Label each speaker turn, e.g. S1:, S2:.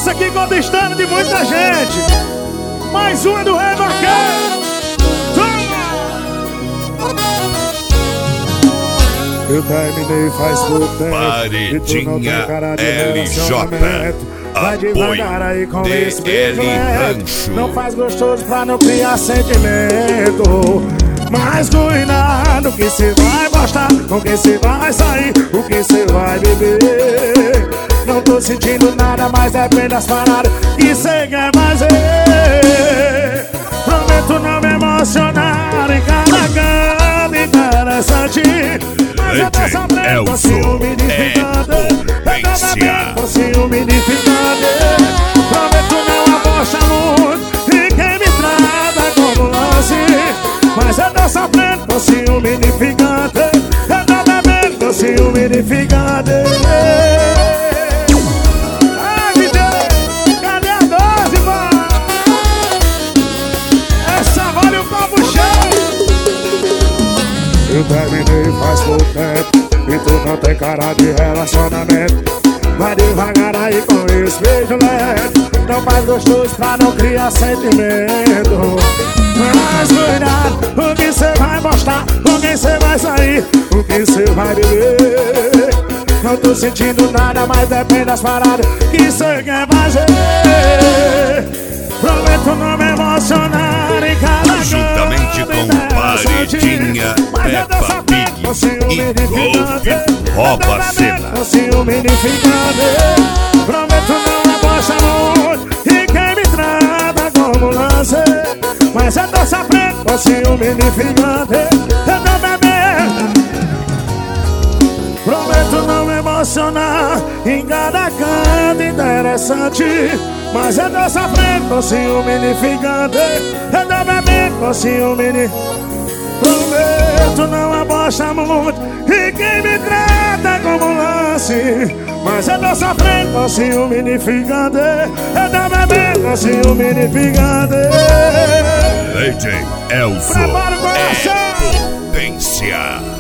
S1: Essa aqui conquistando de muita gente. Mais uma do Rei Vaqueiro. Eu terminei faz pouco tempo.
S2: Paredinha LJ.
S1: Vai devagar aí com esse beijo
S2: Rancho.
S1: Não faz gostoso pra não criar sentimento. Mas cuidado que cê vai gostar, com quem cê vai sair, o que cê vai beber. Não tô sentindo nada, mas depende das paradas que cê quer fazer. Prometo não me emocionar em cada canto interessante. Mas eu tô sofrendo com ciúme de ficante. Com ciúme de ficante. Prometo não apostar muito e quem me trata como lance. Mas eu tô sofrendo com ciúme de ficante. Eu tô bebendo com ciúme de ficante. Ai, me deu, cadê a dose, mano? Essa vale o copo cheio. Eu terminei faz pouco tempo e tu não tem cara de relacionamento. Vai devagar aí com esse beijo leve. Não faz gostoso pra não criar sentimento. Mas cuidado, o que cê vai mostrar, com quem cê vai sair, o que cê vai beber. Não tô sentindo nada, mas depende das paradas que cê quer fazer. Prometo não me emocionar em cada
S2: juntamente com Paredinha, Peppa Pig e Golf rouba a cena.
S1: Com ciúme de ficante. Prometo não apostar muito e quem me trata como lance. Mas eu tô sofrendo com ciúme de ficante. Eu tô bebendo. Prometo não me emocionar em cada canto interessante. Mas eu tô sofrendo com ciúme de ficante. Eu tô bebendo com ciúme de... Prometo não apostar muito e quem me trata como lance. Mas eu tô sofrendo com ciúme de ficante. Eu tô bebendo com ciúme de ficante.
S2: DJ Elzo
S1: Prepara o coração.
S2: Potência.